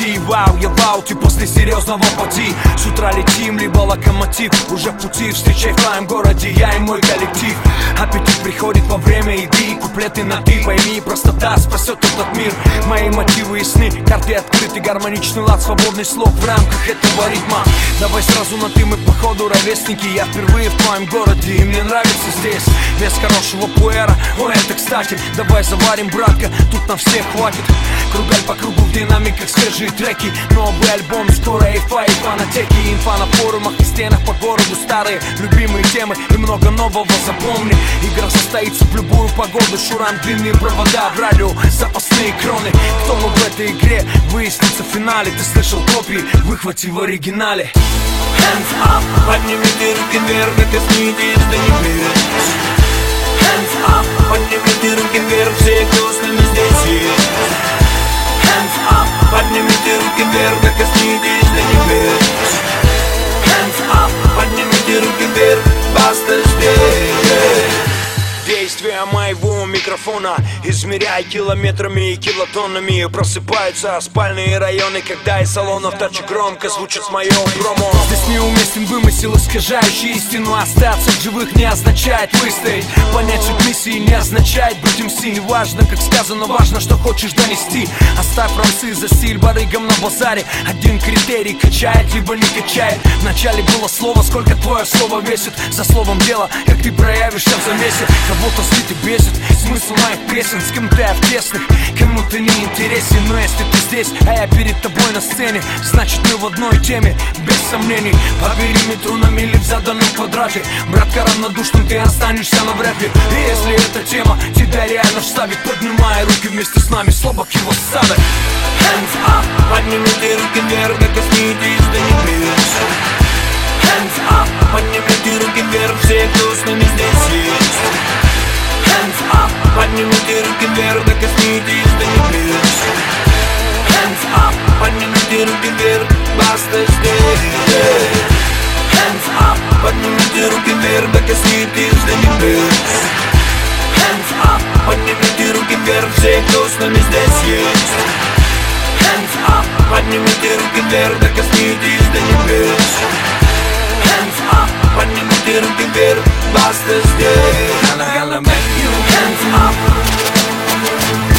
пути. Вау, я в ауте после серьезного пути. С утра летим, либо локомотив. Уже в пути, встречай в твоем городе я и мой коллектив. Аппетит приходит во время еды, куплеты на ты, пойми, простота спасет этот мир. Мои мотивы ясны, карты открыты, гармоничный лад, свободный слог в рамках этого ритма. Давай сразу на ты, мы походу ровесники. Я впервые в твоем городе и мне нравится здесь. Без хорошего пуэра, ой, это кстати. Давай заварим, братка, тут на всех хватит. Кругаль по кругу в динамиках, свежие треки. Новый альбом, скоро эйфа и фанатеки. Инфа на форумах и стенах по городу. Старые, любимые темы и много нового, запомни. Игра состоится в любую погоду. Шуран, длинные провода в радио, запасные кроны. Кто мы в этой игре, выяснится в финале. Ты слышал копии, выхвати в оригинале. Hands up, поднимите руки вверх и коснитесь до небес. Hands up, поднимите руки вверх, все, кто с нами здесь есть. Hands up, поднимите руки вверх и коснитесь до небес. Hands up, поднимите руки вверх, баста здесь. Действия моего микрофона измеряй километрами и килотоннами. Просыпаются спальные районы, когда из салонов тачек громко звучит мое промо. Здесь неуместен вымысел, искажающий истину. Остаться в живых не означает выстоять. Понять суть миссии не означает быть МС. Не важно, как сказано, важно, что хочешь донести. Оставь рамсы за стиль барыгам на базаре. Один критерий: качает, либо не качает. Вначале было слово, сколько твое слово весит. За словом дело, как ты проявишься в замесе. Кого-то злит и бесит смысл моих песен. С кем-то я в тесных, кому-то не интересен. Но если ты здесь, а я перед тобой на сцене, значит мы в одной теме, без сомнений. По периметру на мили в заданном квадрате. Братка, равнодушным ты останешься навряд ли. И если эта тема тебя реально вставит, поднимай руки вместе с нами, слабок его ставят. Hands up, поднимите руки вверх и коснитесь до небес. Hands up, поднимите руки вверх, все, кто с нами здесь есть. Hands up, поднимите руки вверх и коснитесь до небес. Hands up, поднимите руки вверх, баста здесь. Hands up, поднимите руки вверх и коснитесь до небес. Hands up, поднимите руки вверх, все, кто с нами здесь есть. Hands up, поднимите руки вверх и коснитесь до небес. Hands up, поднимите руки вверх, баста здесь. Gonna make you hands up.